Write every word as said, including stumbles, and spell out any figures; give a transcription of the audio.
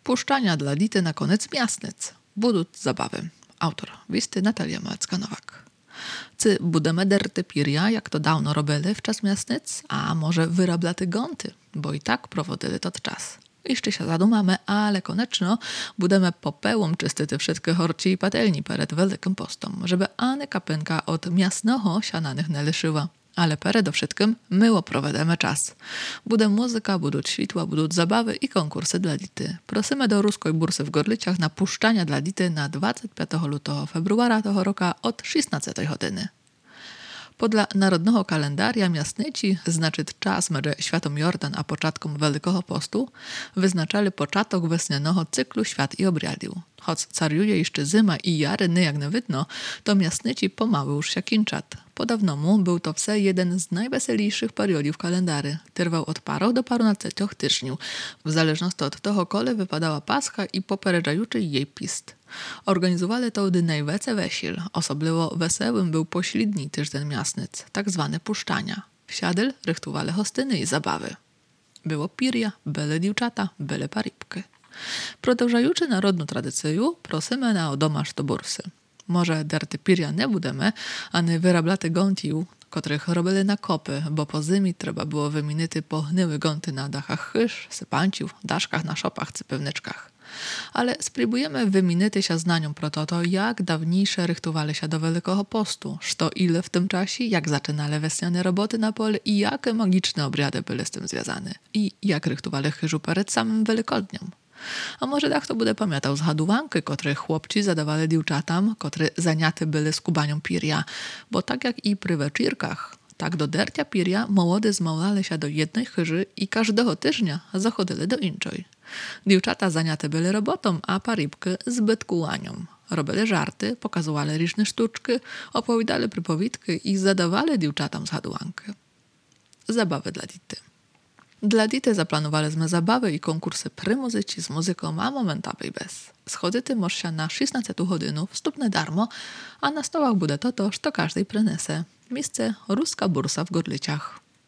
Puszczania dla dity na koniec miastnic. Budut zabawy. Autor Wisty Natalia Małecka-Nowak. Cy budeme derty pirja, jak to dawno robili w czas miastnic, a może wyrablaty gonty, bo i tak prowodyli tot czas. Jeszcze się zadumamy, ale koniecznie budeme popełom czystyty wszystkie horci i patelni przed Wielkim Postom, żeby ani kapynka od miasnego siananych nie lyszyła. Ale przede wszystkim myło prowadzimy czas. Bude muzyka, budą światła, budą zabawy i konkursy dla dity. Prosimy do Ruskiej Bursy w Gorlicach na puszczania dla dity na dwudziestego piątego lutego februara tego roku od szesnastej godziny. Podla narodnego kalendaria miastnici, znaczy czas między światom Jordan a początkiem Wielkiego Postu, wyznaczali początek wesnianego cyklu świat i obrядів. Choć cariuje jeszcze zima i jary nie jak nie widno, to miastnici pomału już się kinczat. Podawnomu był to wse jeden z najweselejszych periodów kalendary. Trwał od paru do parunastych tygodni, w zależności od tego, kole wypadała Pascha i popereżajuczy jej pist. Organizowali to gdy najwięcej wesiel. Osobliwo wesołym był pośredni tydzień miastnic, tak zwane puszczania. Wsiadl rychtowali hostyny i zabawy. Było pirja, byle dziewczata, byle paribky. Продовжаючи народну традицію, просимо на одомаш до бурси. Може, дерти пір'я не будемо, а не виробляти гонтів, котрих робили на копи, бо по зимі треба було вимінити погнили гонти на дахах хиш, сипанчів, дашках на шопах чи пивничках. Ale spróbujemy wymienić się znaniom pro to, jak dawniejsze rychtowali się do Wielkiego Postu, co ile w tym czasie, jak zaczynali wesniane roboty na pole i jakie magiczne obrady były z tym związane. I jak rychtowali chyżu przed samym Wielkodniem. A może tak to bude pamiętał zhadowanki, które chłopci zadawali dziewczatom, które zajęte byli skubanią pirja, bo tak jak i przy wieczyrkach, tak do dertia pirja młody zmałali się do jednej chyży i każdego tygodnia zachodzili do inczej. Dziewczata zajęte byli robotą, a paribki zbyt kułanią. Robili żarty, pokazywali różne sztuczki, opowiadali przypowitki i zadawali dziewczatom zhadowanki. Zabawy dla dity. Dla dity zaplanowaliśmy zabawy i konkursy przy muzyci z muzyką, a momentami bez. Schodzić można na szesnastą godzinę, wstępne darmo, a na stołach bude to to, co każdy przyniesie. Miejsce Ruska Bursa w Gorlicach.